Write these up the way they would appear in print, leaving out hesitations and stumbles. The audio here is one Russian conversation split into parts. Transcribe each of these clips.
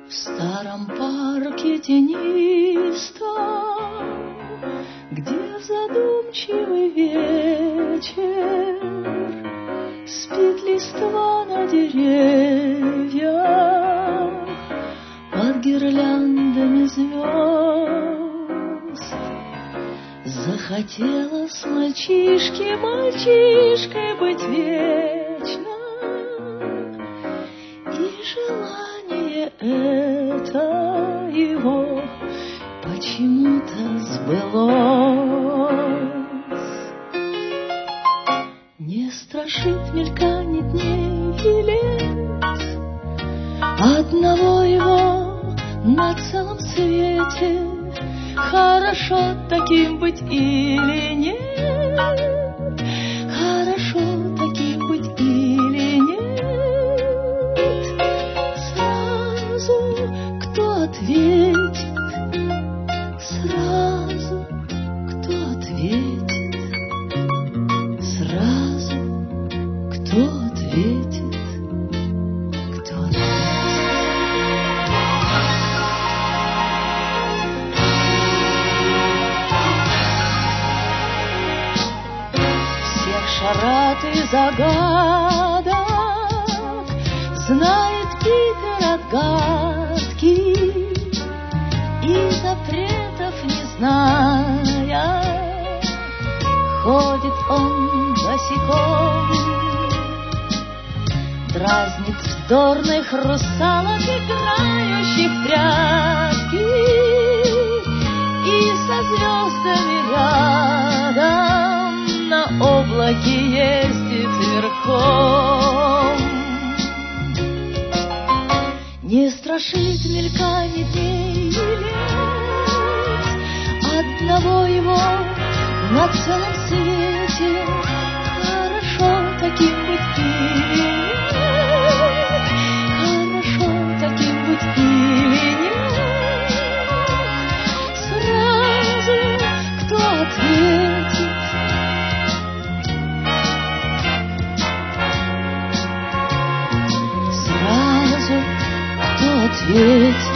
В старом парке тенистом, где в задумчивый вечер спит листва на деревьях под гирляндами звезд. Захотелось мальчишке мальчишкой быть вечно, и желание это его почему-то сбылось. Не страшит мельканье дней и лет одного его на целом свете. Хорошо таким быть или нет? Хорошо таким быть или нет? Сразу кто ответит? Сразу кто ответит? Сразу кто ответит? Кто ответит? Шарат и загадок знает Питер отгадки, и запретов не зная ходит он босиком, дразнит вздорных русалок, играющих в прятки, и со звездами рядом на облаке ездит верхом. Не страшит мельканье дней и лет одного его на целом свете. Хорошо таким быть или нет? Хорошо таким быть или нет? Сразу кто ответит? Ответит.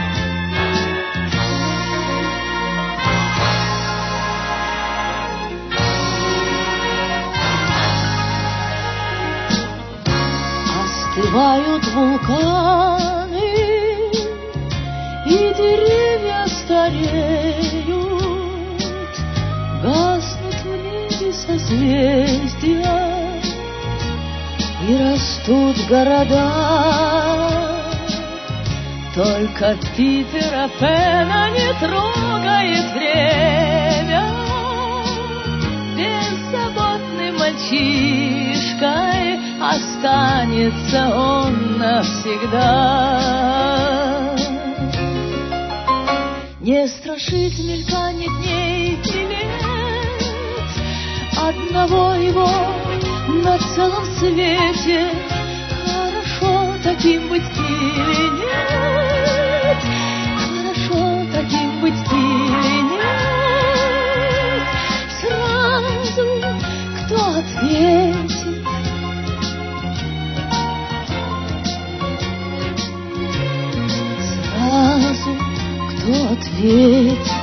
Остывают вулканы, и деревья стареют, гаснут в небе созвездия, и растут города. Только Питера Пэна не трогает время, беззаботным мальчишкой останется он навсегда. Не страшит мельканье дней и лет одного его на целом свете. Хорошо таким быть или нет? Хорошо таким быть или нет? Сразу кто ответит? Сразу кто ответит?